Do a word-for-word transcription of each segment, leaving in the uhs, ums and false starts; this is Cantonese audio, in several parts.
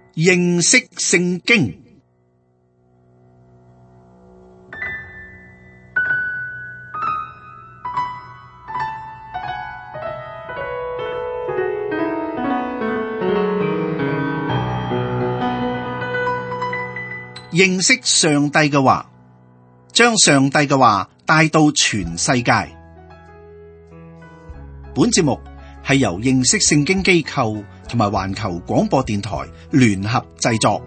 認識聖經。認識上帝嘅話，將上帝嘅話帶到全世界。本節目係由認識聖經機構同埋環球廣播電台聯合製作。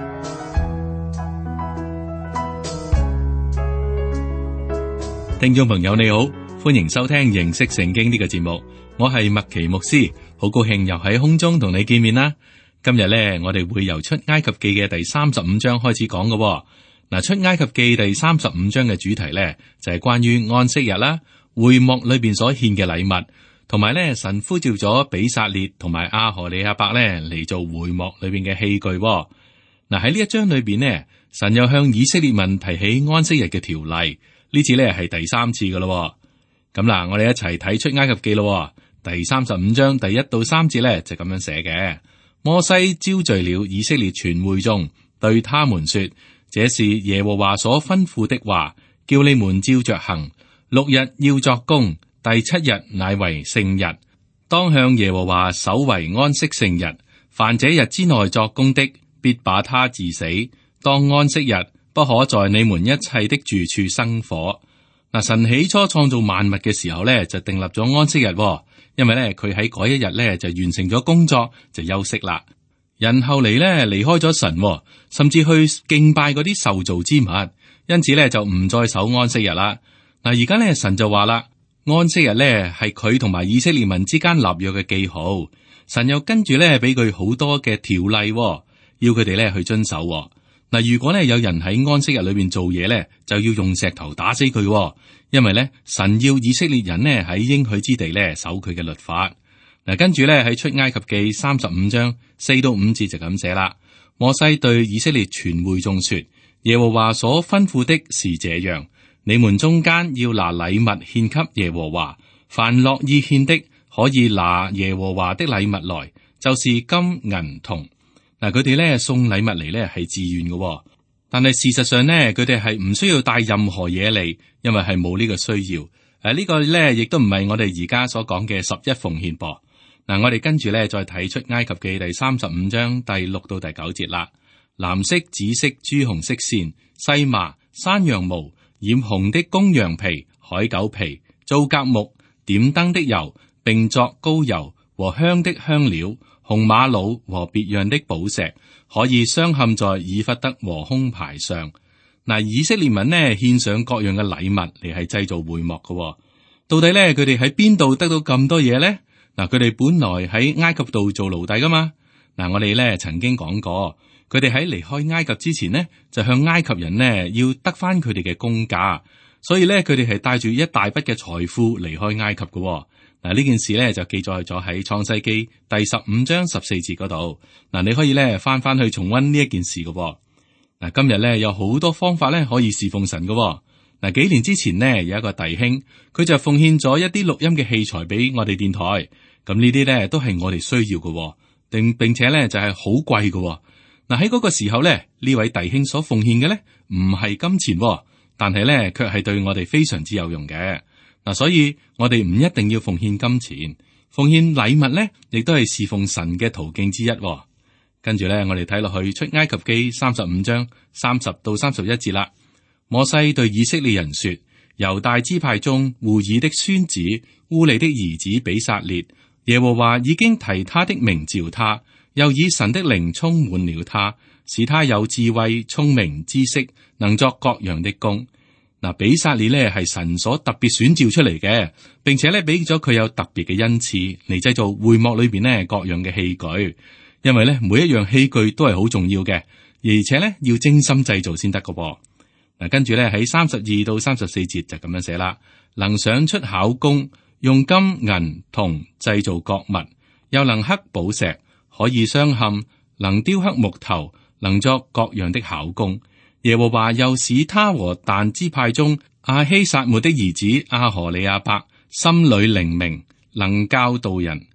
聽眾朋友你好，歡迎收聽認識聖經呢個節目，我係麥奇牧師，好高興又喺空中同你見面啦。今日咧，我哋會由出埃及記嘅第三十五章開始講嘅。嗱，出埃及記第三十五章嘅主題咧，就係關於安息日啦，會幕裏邊所獻嘅禮物，同埋咧神呼召咗比撒列同埋阿荷利亞伯咧嚟做會幕裏邊嘅器具。嗱，喺呢一章裏邊呢，神又向以色列民提起安息日嘅條例，呢次咧係第三次噶咯。咁嗱，我哋一齊睇出埃及記咯。第三十五章第一到三節咧就咁樣寫嘅。摩西招聚了以色列全會眾，對他們說：這是耶和華所吩咐的話，叫你們照着行。六日要作工，第七日乃為聖日，當向耶和華守為安息聖日。凡這日之內作工的，必把他治死。當安息日，不可在你們一切的住處生火。嗱，神起初創造萬物嘅時候咧，就訂立咗安息日。因為咧，佢喺嗰一日咧就完成咗工作，就休息啦。人後嚟咧離開咗神，甚至去敬拜嗰啲受造之物，因此咧就唔再守安息日啦。嗱，而家咧神就話啦，安息日咧係佢同埋以色列民之間立約嘅記號。神又跟住咧俾佢好多嘅條例，要佢哋咧去遵守。嗱，如果咧有人喺安息日裏邊做嘢咧，就要用石頭打死佢。因為咧，神要以色列人呢喺應許之地咧守佢嘅律法。嗱，跟住咧喺出埃及記三十五章四到五節就咁寫啦。摩西對以色列全會眾說：耶和華所吩咐的是這樣，你們中間要拿禮物獻給耶和華，凡樂意獻的，可以拿耶和華的禮物來，就是金銀銅。嗱，佢哋咧送禮物嚟咧係自願嘅。但係事實上呢，佢哋係唔需要帶任何嘢嚟，因為係冇呢個需要。誒、啊，這個、呢個咧亦都唔係我哋而家所講嘅十一奉獻噃。嗱、啊，我哋跟住咧再睇出埃及記第三十五章第六到第九節啦。藍色、紫色、朱紅色線、細麻、山羊毛、染紅的公羊皮、海狗皮、皂莢木、點燈的油，並作膏油和香的香料、紅瑪瑙和別樣的寶石。可以鑲嵌在以弗得和胸牌上。嗱，以色列民呢獻上各樣嘅禮物嚟係製造會幕嘅。到底咧佢哋喺邊度得到咁多嘢咧？嗱，佢哋本來喺埃及度做奴隸噶嘛。嗱，我哋咧曾經講過，佢哋喺離開埃及之前呢，就向埃及人呢要得翻佢哋嘅工價，所以咧佢哋係帶住一大筆嘅財富離開埃及嘅。嗱，呢件事咧就記載咗喺創世記第十五章十四節嗰度。嗱，你可以咧翻翻去重溫呢一件事嘅。嗱，今日咧有好多方法咧可以侍奉神嘅。嗱，幾年之前呢，有一個弟兄，佢就奉獻咗一啲錄音嘅器材俾我哋電台。咁呢啲咧都係我哋需要嘅，並並且咧就係好貴嘅。嗱，喺嗰個時候咧，呢位弟兄所奉獻嘅咧唔係金錢，但係咧卻係對我哋非常之有用嘅。嗱，所以我哋唔一定要奉獻金錢，奉獻禮物咧，亦都係侍奉神嘅途徑之一。跟住咧，我哋睇落去出埃及記三十五章三十到三十一節啦。摩西對以色列人說：猶大支派中戶珥的孫子烏利的兒子比撒列，耶和華已經提他的名召他，又以神的靈充滿了他，使他有智慧、聰明、知識，能作各樣的工。嗱，比撒列咧係神所特別選召出嚟嘅，並且咧俾咗佢有特別嘅恩賜嚟製造會幕裏邊咧各樣嘅器具。因為咧每一樣器具都係好重要嘅，而且咧要精心製造先得噶噃。嗱，跟住咧喺三十二到三十四節就咁樣寫啦，能想出巧工，用金銀銅製造各物，又能刻寶石，可以鑲嵌，能雕刻木頭，能作各樣的巧工。耶和華又使他和但支派中亞希撒末的兒子亞何利亞伯心裏靈明，能教導人。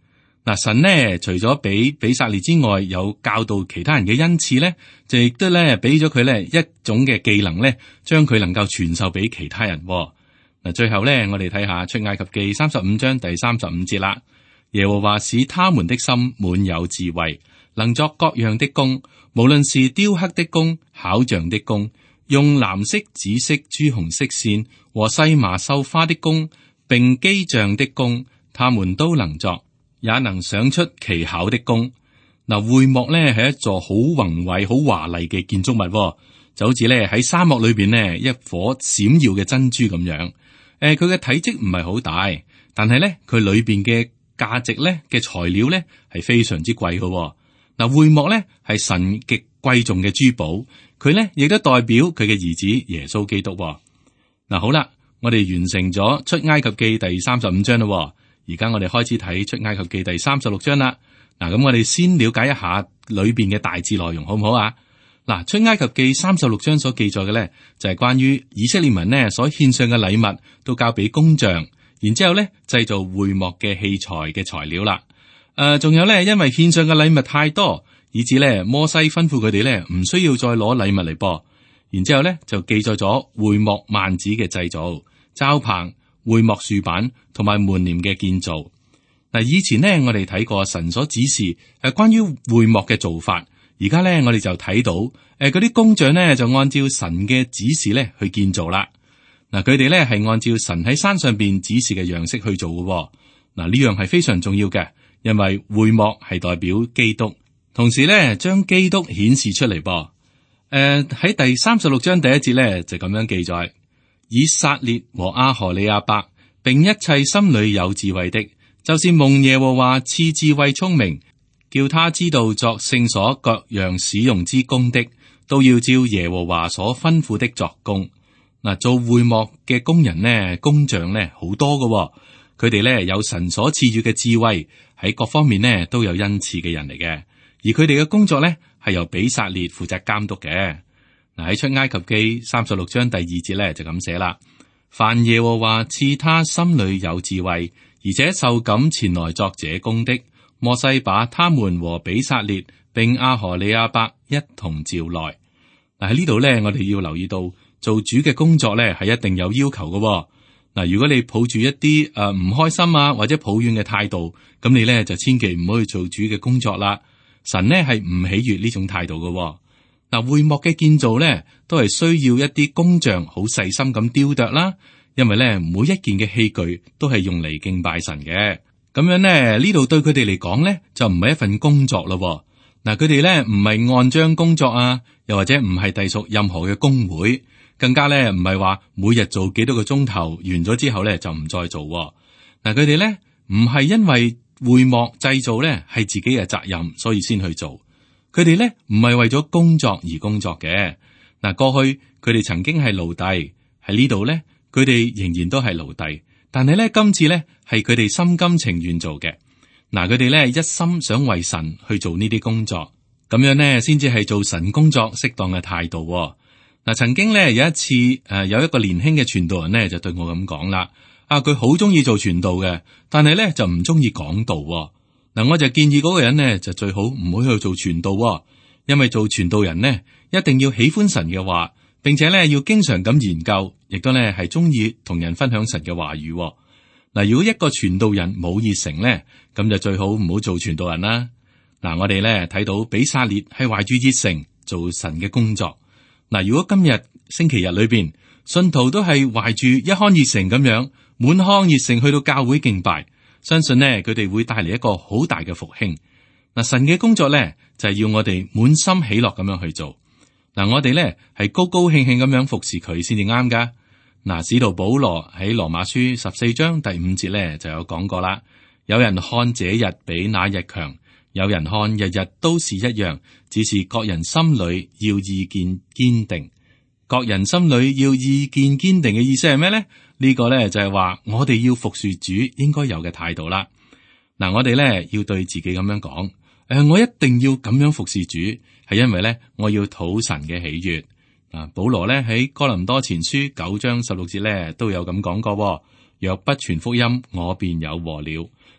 嗱，神呢除咗俾比撒列之外，有教導其他人嘅恩賜咧，就亦都咧俾咗佢咧一種嘅技能咧，將佢能夠傳授俾其他人。嗱，最後咧，我哋睇下出埃及記三十五章第三十五節啦。耶和華使他們的心滿有智慧，能作各樣的工，無論是雕刻的工、巧匠的工，用藍色、紫色、朱紅色線和細麻繡花的工，並機匠的工，他們都能作。也能想出奇巧的工。嗱，會幕咧係一座好宏偉、好華麗嘅建築物，就好似咧喺沙漠裏邊呢一顆閃耀嘅珍珠咁樣。誒、呃，佢嘅體積唔係好大，但係咧佢裏邊嘅價值咧嘅材料咧係非常之貴嘅。嗱，會幕咧係神極貴重嘅珠寶，佢咧亦都代表佢嘅兒子耶穌基督。嗱，好啦，我哋完成咗出埃及記第三十五章啦。而家我哋開始睇出埃及記第三十六章啦。嗱，咁我哋先了解一下裏邊嘅大致內容，好唔好啊？嗱，出埃及記三十六章所記載嘅咧，就係關於以色列民呢所獻上嘅禮物都交俾工匠，然之後咧製造會幕嘅器材嘅材料啦。誒、呃，仲有咧，因為獻上嘅禮物太多，以致咧摩西吩咐佢哋咧唔需要再攞禮物嚟噃。然之後咧就記載咗會幕幔子嘅製造、罩棚、會幕豎板同埋門簾嘅建造。嗱，以前呢，我哋睇過神所指示誒關於會幕嘅做法，而家咧我哋就睇到誒嗰啲工匠呢，就按照神嘅指示咧去建造啦。嗱，佢哋咧係按照神喺山上邊指示嘅樣式去做嘅。嗱，呢樣係非常重要嘅，因為會幕係代表基督，同時咧將基督顯示出嚟噃。誒喺第三十六章第一節咧就咁樣記載。以撒列和阿荷利亞伯，並一切心裏有智慧的，就是蒙耶和華賜智慧聰明，叫他知道作聖所各樣使用之工的，都要照耶和華所吩咐的作工。嗱，做會幕嘅工人呢，工匠呢好多㗎，佢哋呢有神所賜予嘅智慧，喺各方面呢都有恩賜嘅人嚟嘅，而佢哋嘅工作呢係由比撒列負責監督嘅。嗱，喺出埃及記三十六章第二節咧就咁寫啦。凡耶和華賜他心裏有智慧，而且受感前來作這工的，摩西把他們和比撒列並阿荷利亞伯一同召來。嗱，喺呢度咧，我哋要留意到做主嘅工作咧係一定有要求嘅。嗱，如果你抱住一啲誒唔開心啊或者抱怨嘅態度，咁你咧就千祈唔好去做主嘅工作啦。神呢係唔喜悅呢種態度嘅。嗱，會幕嘅建造咧，都係需要一啲工匠好細心咁雕琢啦。因為咧，每一件嘅器具都係用嚟敬拜神嘅。咁樣咧，呢度對佢哋嚟講咧，就唔係一份工作咯。嗱，佢哋咧唔係按章工作啊，又或者唔係隸屬任何嘅工會，更加咧唔係話每日做幾多個鐘頭，完咗之後咧就唔再做。嗱，佢哋咧唔係因為會幕製造咧係自己嘅責任，所以先去做。佢哋咧唔係為咗工作而工作嘅。嗱，過去佢哋曾經係奴隸，喺呢度咧，佢哋仍然都係奴隸。但係咧，今次咧係佢哋心甘情願做嘅。嗱，佢哋咧一心想為神去做呢啲工作，咁樣咧先至係做神工作適當嘅態度。嗱，曾經咧有一次誒，有一個年輕嘅傳道人咧就對我咁講啦。啊，佢好中意做傳道嘅，但係咧就唔中意講道。嗱，我就建議嗰個人呢，就最好唔好去做傳道，因為做傳道人呢，一定要喜歡神嘅話，並且咧要經常咁研究，亦都咧係中意同人分享神嘅話語。嗱，如果一個傳道人冇熱誠咧，咁就最好唔好做傳道人啦。嗱，我哋咧睇到比撒列係懷住熱誠做神嘅工作。嗱，如果今日星期日裏邊，信徒都係懷住一腔熱誠咁樣，滿腔熱誠去到教會敬拜。相信呢，佢哋會帶嚟一個好大嘅復興。嗱，神嘅工作咧就係要我哋滿心喜樂咁樣去做。嗱，我哋咧係高高興興咁樣服侍佢先至啱噶。嗱，使徒保羅喺羅馬書十四章第五節咧就有講過啦。有人看這日比那日強，有人看日日都是一樣，只是各人心裏要意見堅定。各人心裏要意見堅定嘅意思係咩咧？呢個咧就係話我哋要服侍主應該有嘅態度啦。嗱，我哋咧要對自己咁樣講，誒、呃，我一定要咁樣服侍主，係因為咧我要討神嘅喜悅。嗱，保羅咧喺哥林多前書九章十六節咧都有咁講過，若不傳福音，我便有禍了。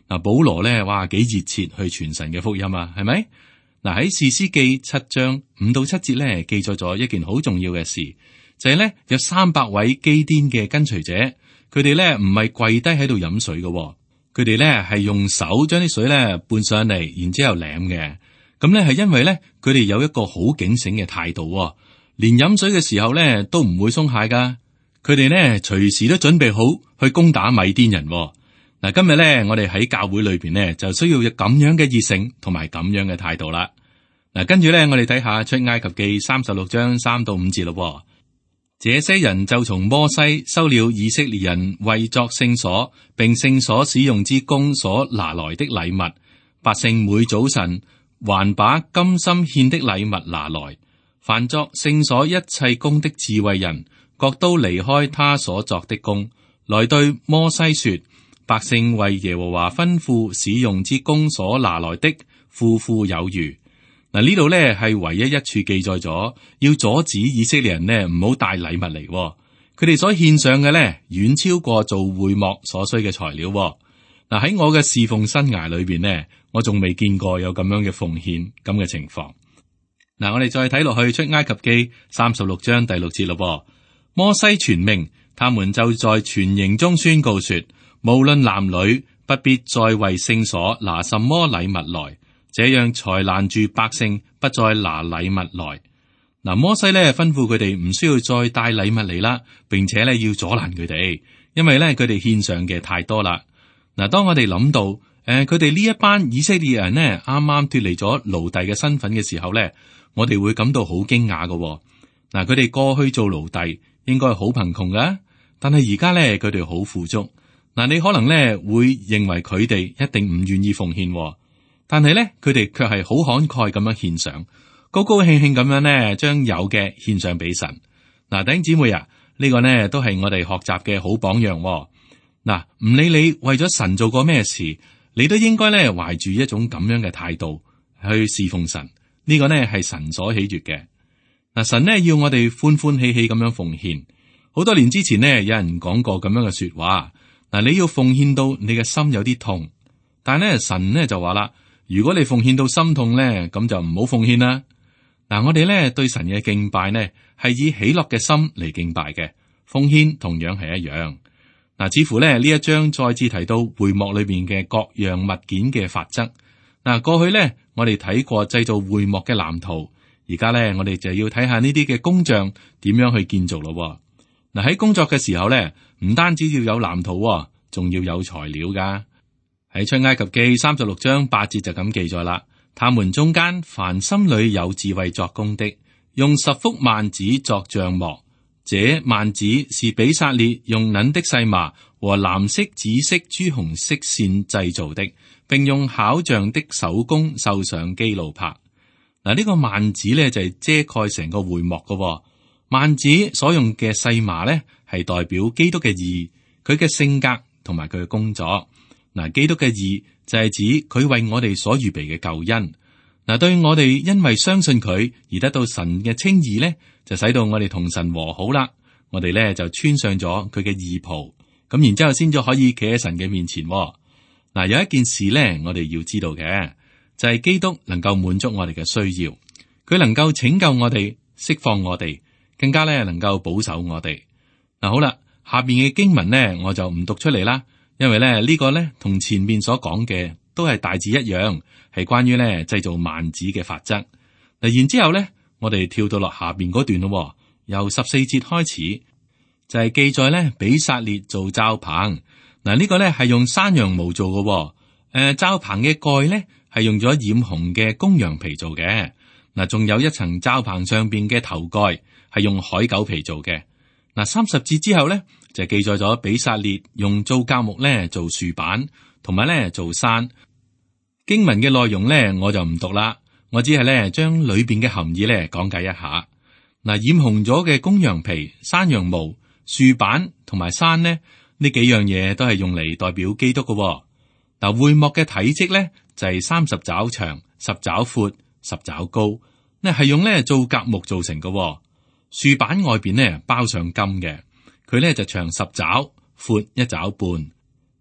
嗱，保羅咧，哇，幾熱切去傳神嘅福音啊，係咪？嗱，喺士師記七章五到七節咧，記載咗一件好重要嘅事，就係咧有三百位基甸嘅跟隨者，佢哋咧唔係跪低喺度飲水嘅，佢哋咧係用手將啲水咧搬上嚟，然之後舐嘅。咁咧係因為咧佢哋有一個好警醒嘅態度，連飲水嘅時候咧都唔會鬆懈噶。佢哋咧隨時都準備好去攻打米甸人。嗱，今日咧我哋喺教會裏邊咧就需要有咁樣嘅熱誠同埋咁樣嘅態度啦。嗱，跟住咧我哋睇下出埃及記三十六章三到五節咯。這些人就從摩西收了以色列人為作聖所並聖所使用之工所拿來的禮物，百姓每早晨還把甘心獻的禮物拿來。凡作聖所一切工的智慧人，各都離開他所作的工，來對摩西說：百姓為耶和華吩咐使用之工所拿來的，富富有餘。嗱，呢度咧係唯一一處記載咗要阻止以色列人呢唔好帶禮物嚟。佢哋所獻上嘅咧遠超過做會幕所需嘅材料。嗱，喺我嘅侍奉生涯裏邊呢，我仲未見過有咁樣嘅奉獻咁嘅情況。嗱，我哋再睇落去出埃及記三十六章第六節咯。摩西傳命，他們就在全營中宣告說：無論男女，不必再為聖所拿什麼禮物來。這樣才攔住百姓不再拿禮物來。嗱，摩西咧吩咐佢哋唔需要再帶禮物嚟啦，並且咧要阻攔佢哋，因為咧佢哋獻上嘅太多啦。嗱，當我哋諗到誒，佢哋呢一班以色列人呢啱啱脫離咗奴隸嘅身份嘅時候咧，我哋會感到好驚訝嘅。嗱，佢哋過去做奴隸應該好貧窮噶，但係而家咧佢哋好富足。嗱，你可能咧會認為佢哋一定唔願意奉獻。但係咧，佢哋卻係好慷慨咁樣獻上，高高興興咁樣咧，將有嘅獻上俾神。嗱，弟兄姊妹啊，呢個呢都係我哋學習嘅好榜樣。嗱，唔理你為咗神做過咩事，你都應該咧懷住一種咁樣嘅態度去侍奉神。呢個呢係神所喜悅嘅。嗱，神呢要我哋歡歡喜喜咁樣奉獻。好多年之前呢，有人講過咁樣嘅說話。嗱，你要奉獻到你嘅心有啲痛，但係咧神呢就話啦。如果你奉獻到心痛咧，咁就唔好奉獻啦。嗱，我哋咧對神嘅敬拜呢，係以喜樂嘅心嚟敬拜嘅，奉獻同樣係一樣。嗱，似乎咧呢一章再次提到會幕裏邊嘅各樣物件嘅法則。嗱，過去咧我哋睇過製造會幕嘅藍圖，而家咧我哋就要睇下呢啲嘅工匠點樣去建造咯。嗱，喺工作嘅時候咧，唔單止要有藍圖，仲要有材料噶。喺出埃及記三十六章八節就咁記載啦。他們中間凡心裏有智慧作工的，用十幅幔子作帳幕。這幔子是比撒列用捻的細麻和藍色、紫色、朱紅色線製造的，並用巧匠的手工繡上基路柏。嗱，呢個幔子咧就係遮蓋成個會幕噶。幔子所用嘅細麻咧係代表基督嘅義，佢嘅性格同埋佢嘅工作。嗱，基督嘅義就係指佢為我哋所預備嘅救恩。嗱，對我哋因為相信佢而得到神嘅稱義咧，就使到我哋同神和好啦。我哋咧就穿上咗佢嘅義袍，咁然之後先至可以企喺神嘅面前。嗱，有一件事咧，我哋要知道嘅就係基督能夠滿足我哋嘅需要，佢能夠拯救我哋、釋放我哋，更加咧能夠保守我哋。嗱，好啦，下邊嘅經文咧，我就唔讀出嚟啦。因為咧呢個咧同前面所講嘅都係大致一樣，係關於咧製造幔子嘅法則。嗱，然之後咧，我哋跳到落下邊嗰段咯，由十四節開始就係、是、記載咧比撒列做罩棚。嗱，呢個咧係用山羊毛做嘅。誒、呃，罩棚嘅蓋咧係用咗染紅嘅公羊皮做嘅。嗱，仲有一層罩棚上邊嘅頭蓋係用海狗皮做嘅。嗱，三十節之後咧。就記載咗比撒列用皂莢木咧做豎板，同埋咧做山。經文嘅內容咧我就唔讀啦，我只係咧將裏邊嘅含義咧講解一下。嗱，染紅咗嘅公羊皮、山羊毛、豎板同埋山呢，呢幾樣嘢都係用嚟代表基督嘅。嗱，會幕嘅體積咧就係三十肘長、十肘闊、十肘高，呢係用咧皂莢木做成嘅。豎板外邊咧包上金嘅。佢咧就長十肘，闊一肘半。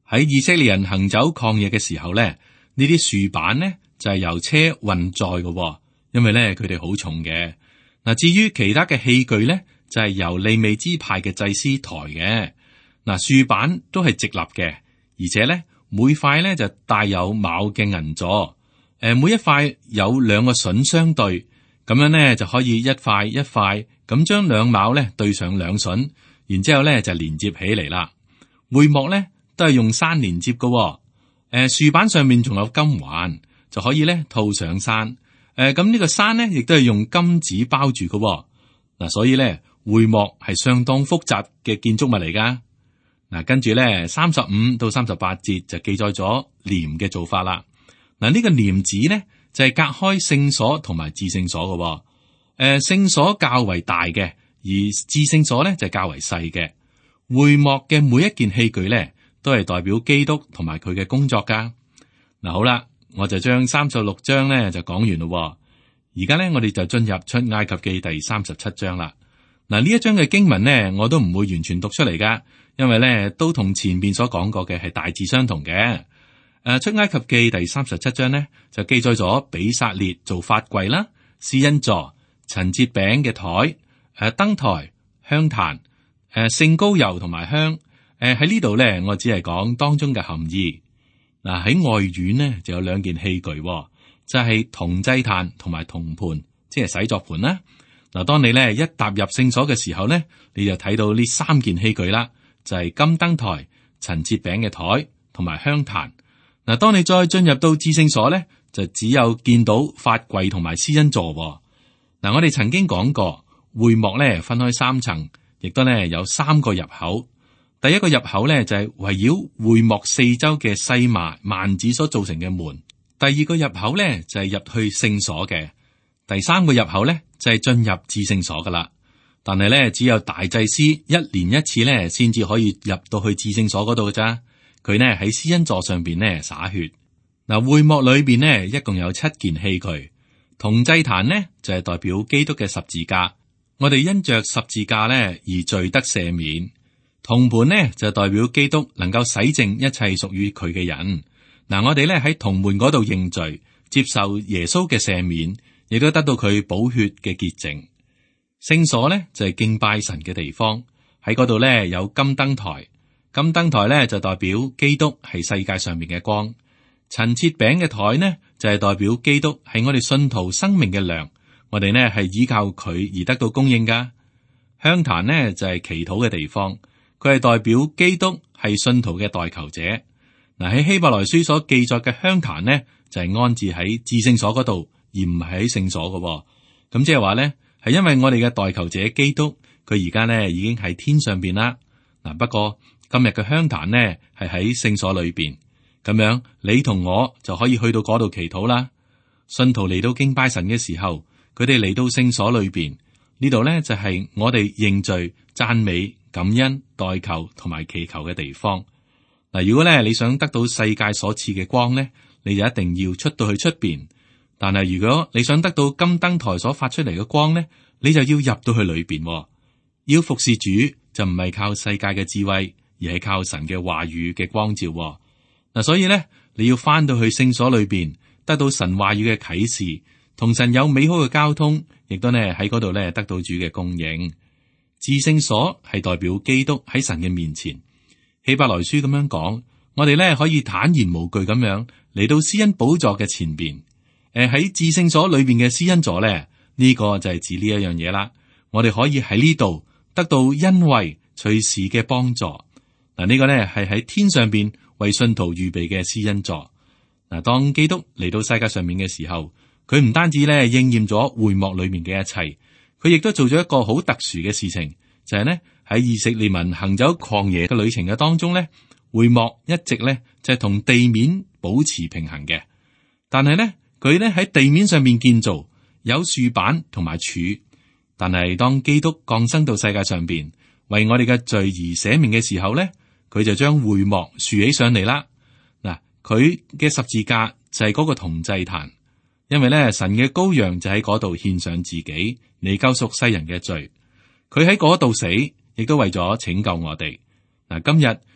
喺以色列人行走曠野嘅時候咧，呢啲樹板呢就係由車運載嘅，因為咧佢哋好重嘅。嗱，至於其他嘅器具咧，就係由利未支派嘅祭司抬嘅。嗱，樹板都係直立嘅，而且咧每塊咧就帶有卯嘅銀座。誒，每一塊有兩個榫相對，咁樣咧就可以一塊一塊咁將兩卯咧對上兩榫，然之後咧就連接起嚟啦。會幕咧都係用山連接嘅。誒，樹板上面仲有金環，就可以咧套上山。誒，咁呢個山咧亦都係用金紙包住嘅。嗱，所以咧會幕係相當複雜嘅建築物嚟噶。嗱，跟住咧三十五到三十八節就記載咗簾嘅做法啦。嗱，呢個簾子咧就係隔開聖所同埋至聖所嘅。誒，聖所較為大嘅，而至聖所咧就較為細嘅。會幕嘅每一件器具咧都係代表基督同埋佢嘅工作噶。嗱，好啦，我就將三十六章咧就講完咯。而家咧我哋就進入出埃及記第三十七章啦。嗱，呢一章嘅經文呢，我都唔會完全讀出嚟噶，因為咧都同前面所講過嘅係大致相同嘅。誒，出埃及記第三十七章呢，就記載咗比撒列做法櫃啦、施恩座、陳設餅嘅台、誒燈台、香壇、誒聖膏油同埋香。誒喺呢度咧，我只係講當中嘅含義。嗱，喺外院呢，就有兩件器具，就係銅祭壇同埋銅盤，即係洗作盤啦。嗱，當你咧一踏入聖所嘅時候咧，你就睇到呢三件器具啦，就係金燈台、陳設餅嘅台同埋香壇。嗱，當你再進入到至聖所咧，就只有見到法櫃同埋施恩座。嗱，我哋曾經講過，會幕咧分開三層，亦都咧有三個入口。第一個入口咧就係圍繞會幕四周嘅細麻幔子所造成嘅門。第二個入口咧就係入去聖所嘅。第三個入口咧就係進入至聖所噶啦。但係咧只有大祭司一年一次咧先至可以入到去至聖所嗰度噶咋。佢呢喺施恩座上邊呢灑血。嗱，會幕裏邊呢一共有七件器具。銅祭壇呢就係代表基督嘅十字架，我哋因着十字架呢而罪得赦免。銅盤呢就代表基督能夠洗淨一切屬於佢嘅人。嗱，我哋咧喺銅門嗰度認罪，接受耶穌嘅赦免，亦都得到佢寶血嘅潔淨。聖所呢就係敬拜神嘅地方，喺嗰度咧有金燈台。金燈台咧就代表基督係世界上面嘅光，陳設餅嘅台呢就係代表基督係我哋信徒生命嘅糧，我哋呢係依靠佢而得到供應噶。香壇呢就係祈禱嘅地方，佢係代表基督係信徒嘅代求者。嗱，喺希伯來書所記載嘅香壇呢就係安置喺至聖所嗰度，而唔係喺聖所噶。咁即係話呢係因為我哋嘅代求者基督，佢而家呢已經喺天上邊啦。嗱，不過今日嘅香壇呢係喺聖所裏邊，咁樣你同我就可以去到嗰度祈禱啦。信徒嚟到敬拜神嘅時候，佢哋嚟到聖所裏邊，呢度呢就係我哋認罪、讚美、感恩、代求同埋祈求嘅地方。嗱，如果咧你想得到世界所賜嘅光呢，你就一定要出到去出邊。但係如果你想得到金燈台所發出嚟嘅光呢，你就要入到去裏邊。要服侍主就唔係靠世界嘅智慧，而係靠神嘅話語嘅光照。嗱，所以咧你要翻到去聖所裏邊，得到神話語嘅啟示，同神有美好嘅交通，亦都咧喺嗰度咧得到主嘅供應。至聖所係代表基督喺神嘅面前。希伯來書咁樣講，我哋咧可以坦然無懼咁樣嚟到施恩寶座嘅前邊。誒，喺至聖所裏邊嘅施恩座咧，呢個就係指呢一樣嘢啦。我哋可以喺呢度得到恩惠隨時嘅幫助。嗱，呢個咧係喺天上邊為信徒預備嘅施恩座。嗱，當基督嚟到世界上面嘅時候，佢唔單止咧應驗咗會幕裏面嘅一切，佢亦都做咗一個好特殊嘅事情，就係呢喺以色列民行走曠野嘅旅程嘅當中咧，會幕一直咧就係同地面保持平衡嘅。但係咧佢咧喺地面上面建造，有豎板同埋柱。但係當基督降生到世界上邊，為我哋嘅罪而捨命嘅時候咧，佢就將會幕豎起上嚟啦。嗱，佢嘅十字架就係嗰個銅祭壇，因為咧神嘅羔羊就喺嗰度獻上自己嚟救贖世人嘅罪。佢喺嗰度死，亦都為咗拯救我哋。嗱，今日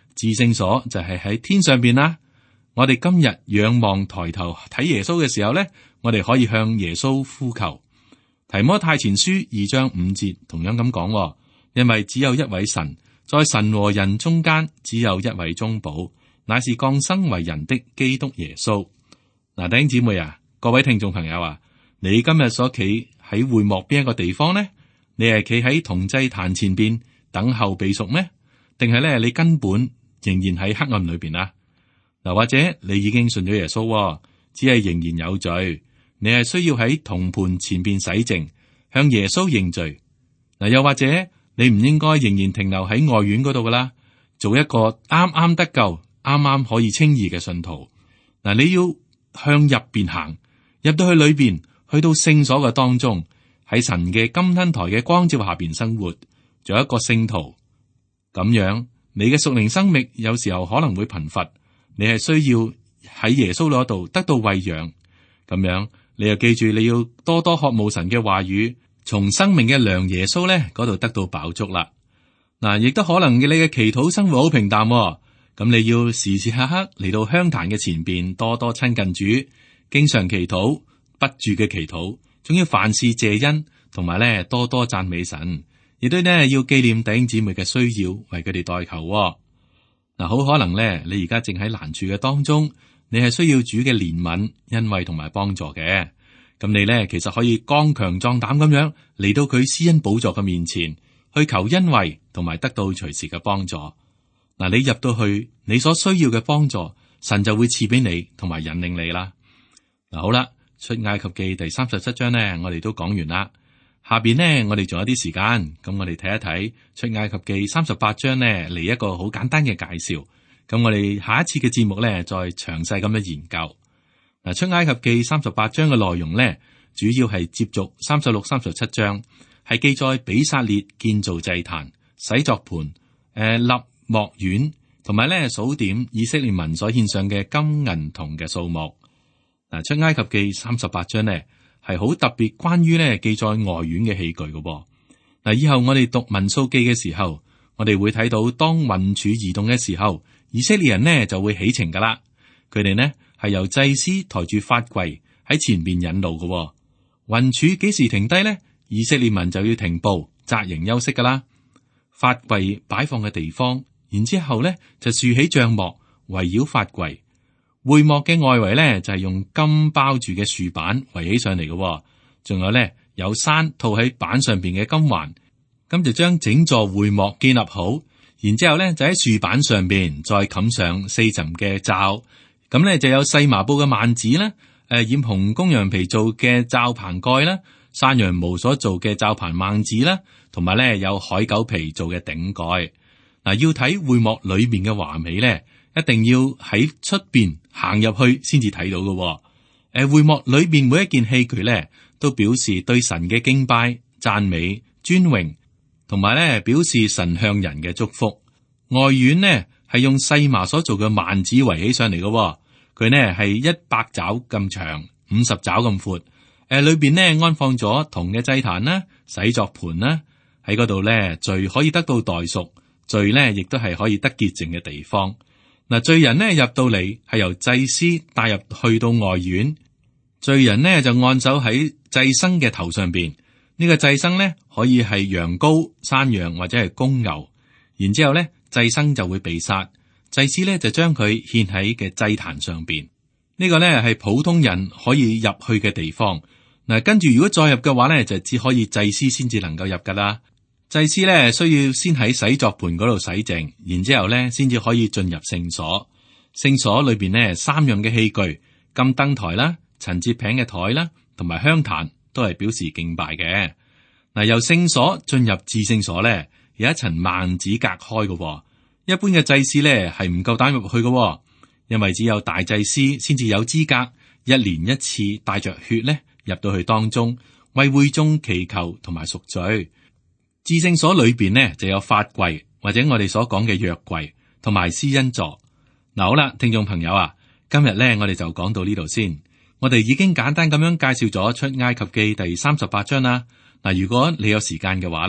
至聖所就係喺天上邊啦。我哋今日仰望抬頭睇耶穌嘅時候咧，我哋可以向耶穌呼求。提摩太前書二章五節同樣咁講，因為只有一位神，在神和人中間只有一位中保，乃是降生為人的基督耶穌。嗱，弟兄姊妹啊，各位聽眾朋友啊，你今日所企喺會幕邊一個地方呢？你係企喺銅祭壇前邊等候被贖咩？定係咧你根本仍然喺黑暗裏邊啊？嗱，或者你已經信咗耶穌，只係仍然有罪。你係需要喺銅盤前邊洗淨，向耶穌認罪。嗱，又或者你唔應該仍然停留喺外院嗰度噶啦，做一個啱啱得救、啱啱可以稱義嘅信徒。嗱，你要向入邊行，入到去裏邊，去到聖所嘅當中，喺神嘅金燈台嘅光照下邊生活，做一個聖徒。咁樣，你嘅屬靈生命有時候可能會貧乏，你係需要喺耶穌嗰度得到餵養。咁樣。你又記住，你要多多渴慕神嘅話語，從生命嘅糧耶穌咧嗰度得到飽足啦。嗱，亦都可能你嘅祈禱生活好平淡，咁你要時時刻刻嚟到香壇嘅前邊，多多親近主，經常祈禱，不住嘅祈禱，仲要凡事謝恩，同埋咧多多讚美神，亦都咧要紀念弟兄姊妹嘅需要，為佢哋代求。嗱，好可能咧，你而家正喺難處嘅當中。你係需要主嘅憐憫、恩惠同埋幫助嘅，咁你咧其實可以剛強壯膽咁樣嚟到佢施恩寶座嘅面前，去求恩惠同埋得到隨時嘅幫助。嗱，你入到去，你所需要嘅幫助，神就會賜俾你同埋引領你啦。嗱，好啦，出埃及記第三十七章呢，我哋都講完啦。下邊呢，我哋仲有啲時間，咁我哋睇一睇出埃及記三十八章呢，嚟一個好簡單嘅介紹。咁我哋下一次嘅節目咧，再詳細咁樣研究。嗱，出埃及記三十八章嘅內容咧，主要係接續三十六、三十七章，係記載比撒列建造祭壇、洗作盤、誒、呃、立幕院，同埋咧數點以色列民所獻上嘅金銀銅嘅數目。嗱，出埃及記三十八章咧係好特別，關於咧記載外院嘅器具嘅。嗱，以後我哋讀民數記嘅時候，我哋會睇到當雲柱移動嘅時候。以色列人呢就會起程噶啦，佢哋呢係由祭司抬住法櫃喺前邊引路嘅、哦。雲柱幾時停低呢？以色列民就要停步紮營休息噶啦。法櫃擺放嘅地方，然之後呢就豎起帳幕圍繞法櫃。會幕嘅外圍呢就係、是、用金包住嘅樹板圍起上嚟嘅、哦，仲有呢有山套喺板上邊嘅金環，咁就將整座會幕建立好。然之後咧，就喺樹板上邊再冚上四層嘅罩，咁咧就有細麻布嘅幔子啦，誒、呃、染紅公羊皮做嘅罩棚蓋啦，山羊毛所做嘅罩棚幔子啦，同埋咧有海狗皮做嘅頂蓋。嗱，要睇會幕裏面嘅華美咧，一定要喺出邊行入去先至睇到嘅。誒、呃，會幕裏面每一件器具咧，都表示對神嘅敬拜、讚美、尊榮。同埋咧，表示神向人嘅祝福。外院呢係用細麻所做嘅幔子圍起上嚟嘅，佢呢係一百肘咁長，五十肘咁闊。誒、呃，裏邊呢安放咗銅嘅祭壇啦、洗作盤啦，喺嗰度咧罪可以得到代贖，罪呢亦都係可以得潔淨嘅地方。嗱，罪人呢入到嚟係由祭司帶入去到外院，罪人呢就按手喺祭牲嘅頭上邊。呢個祭牲咧可以係羊羔、山羊或者係公牛，然之後咧祭牲就會被殺，祭司咧就將佢獻喺嘅祭壇上邊。呢個咧係普通人可以入去嘅地方。嗱，跟住如果再入嘅話咧，就只可以祭司先至能夠入噶啦。祭司咧需要先喺洗作盤嗰度洗淨，然之後咧先至可以進入聖所。聖所裏邊咧三樣嘅器具：金燈台啦、陳設餅嘅台啦，同埋香壇。都係表示敬拜嘅。嗱，由聖所進入至聖所咧，有一層幔子隔開嘅。一般嘅祭司咧係唔夠膽入去嘅，因為只有大祭司先至有資格一年一次帶着血咧入到去當中，為會眾祈求同埋贖罪。至聖所裏邊呢就有法櫃或者我哋所講嘅約櫃同埋施恩座。嗱，好啦，聽眾朋友啊，今日咧我哋就講到呢度先。我哋已經簡單咁樣介紹咗出埃及記第三十八章啦。嗱，如果你有時間嘅話咧，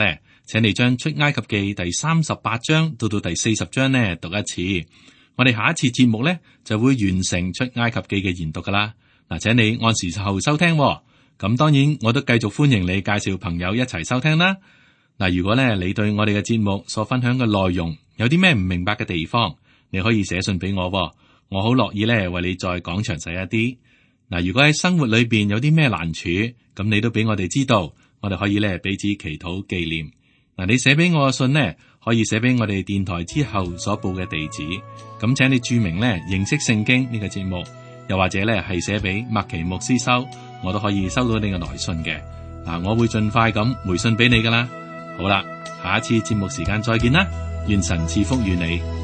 請你將出埃及記第三十八章到到第四十章呢讀一次。我哋下一次節目呢就會完成出埃及記嘅研讀噶啦。嗱，請你按時候收聽喎。咁當然我都繼續歡迎你介紹朋友一齊收聽啦。嗱，如果咧你對我哋嘅節目所分享嘅內容有啲咩唔明白嘅地方，你可以寫信俾我喎，我好樂意咧為你再講詳細一啲。嗱，如果喺生活裏邊有啲咩難處，咁你都俾我哋知道，我哋可以咧彼此祈禱紀念。嗱，你寫俾我嘅信呢，可以寫俾我哋電台之後所報嘅地址，咁請你注明咧認識聖經呢個節目，又或者咧係寫俾麥奇牧師收，我都可以收到你嘅來信嘅。嗱，我會盡快咁回信俾你噶啦。好啦，下一次節目時間再見啦，願神賜福與你。